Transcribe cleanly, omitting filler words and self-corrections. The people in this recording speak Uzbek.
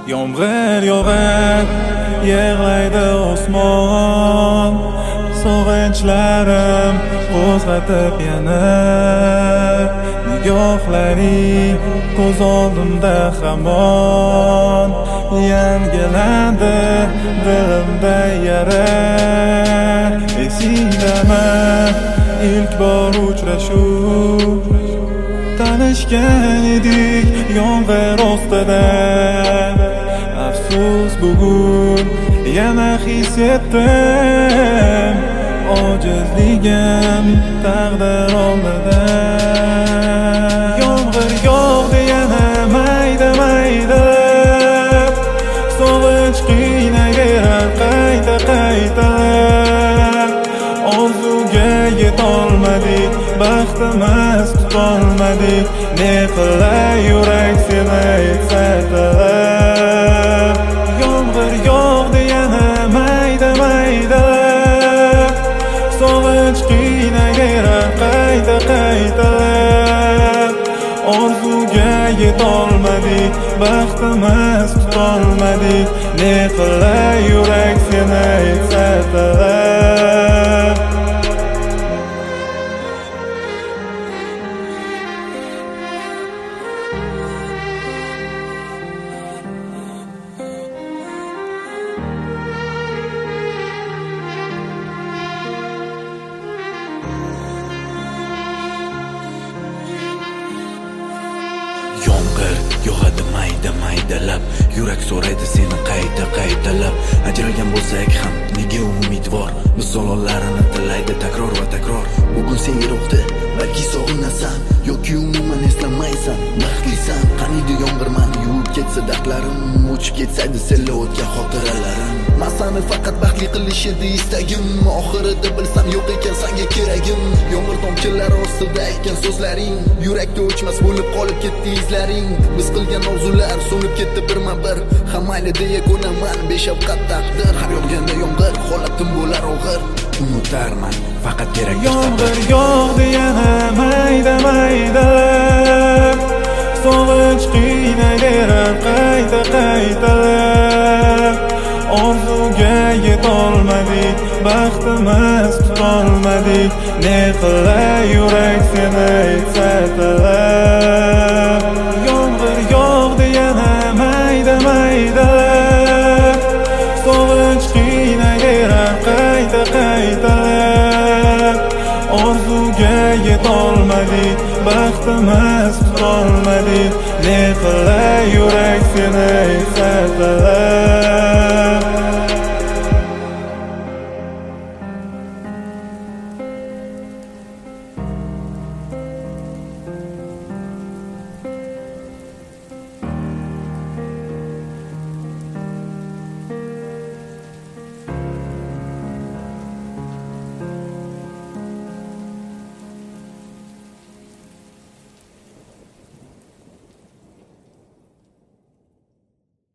Yomg'ir yog'ar, yig'laydi osmon, sog'inchlarim qo'zg'atib yana nigohlaring ko'z oldimda hamon yangilandi dilimda yara. Esingdami ilk bor uchrashuv, tanishgan edik yomg'ir ostida. Afsus bugun yana his etdim ojizligim taqdir oldida. Yomg'ir yog'di yana mayda mayda, sog'inch qiynayverar qayta qayta. Orzuga yetolmadik, baxtimiz tutolmadik, ne qilay yurak seni etsalar. Yomg'ir yog'di yana mayda mayda, sog'inch qiynayverar qayta qayta. Orzuga yetolmadik, baxtimiz tutolmadik, ne qilay yurak seni etsalar. Yomg'ir yog'adi mayda maydalab, yurak so'raydi seni qayta qaytalab. Ajralgan bo'lsak ham nega umidvor, misollarini tilaydi takror va takror. Bugun sen yiroqda, balki sog'inasan yoki umuman eslamaysan. Baxtlisan, qaniydi yomg'irman yuvib ketsa dardlarim, o'chib ketsaydi sella o'tgan xotiralarim. Men seni faqat baxtli qilish edi istagim, oxirida bilsam yo'q ekan senga keragim. Yomg'ir tomchilari ostida aytgan so'zlaring, yurakda o'chmas bo'lib qolib ketdi izlaring. Biz qilgan orzular so'nib ketdi birma-bir, hammayli deya ko'naman beshafqat taqdir. Har yog'ganda yomg'ir holatim bo'lar og'ir, unutarman faqat kerak. Yomg'ir yog'di yana mayda mayda, sog'inch qiynayverar qayta qayta. Orzuga yetolmadik, baxtimiz tutolmadik, ne qilay yurak seni etsalar. Yomg'ir yog'di yana mayda mayda, sog'inch qiynayverar qayta qayta. Orzuga yetolmadik, baxtimiz tutolmadik, ne qilay yurak seni etsalar.